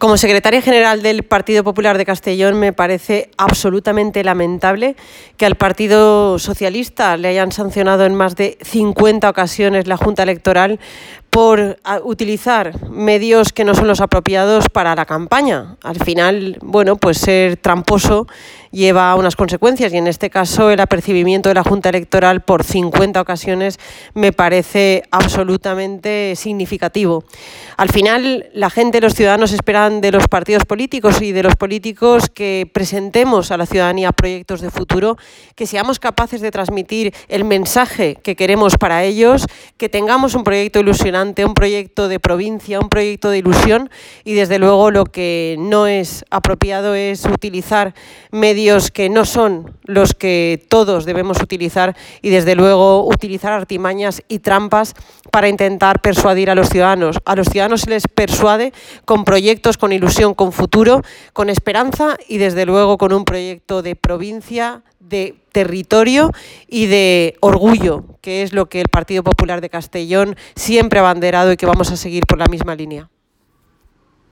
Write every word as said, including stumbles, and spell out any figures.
Como secretaria general del Partido Popular de Castellón, me parece absolutamente lamentable que al Partido Socialista le hayan sancionado en más de cincuenta ocasiones la Junta Electoral por utilizar medios que no son los apropiados para la campaña. Al final, bueno, pues ser tramposo lleva unas consecuencias y en este caso el apercibimiento de la Junta Electoral por cincuenta ocasiones me parece absolutamente significativo. Al final, la gente, los ciudadanos esperan de los partidos políticos y de los políticos que presentemos a la ciudadanía proyectos de futuro, que seamos capaces de transmitir el mensaje que queremos para ellos, que tengamos un proyecto ilusionante, un proyecto de provincia, un proyecto de ilusión y desde luego lo que no es apropiado es utilizar medios que no son los que todos debemos utilizar y desde luego utilizar artimañas y trampas para intentar persuadir a los ciudadanos. A los ciudadanos se les persuade con proyectos, con ilusión, con futuro, con esperanza y desde luego con un proyecto de provincia, de territorio y de orgullo, que es lo que el Partido Popular de Castellón siempre ha abanderado y que vamos a seguir por la misma línea.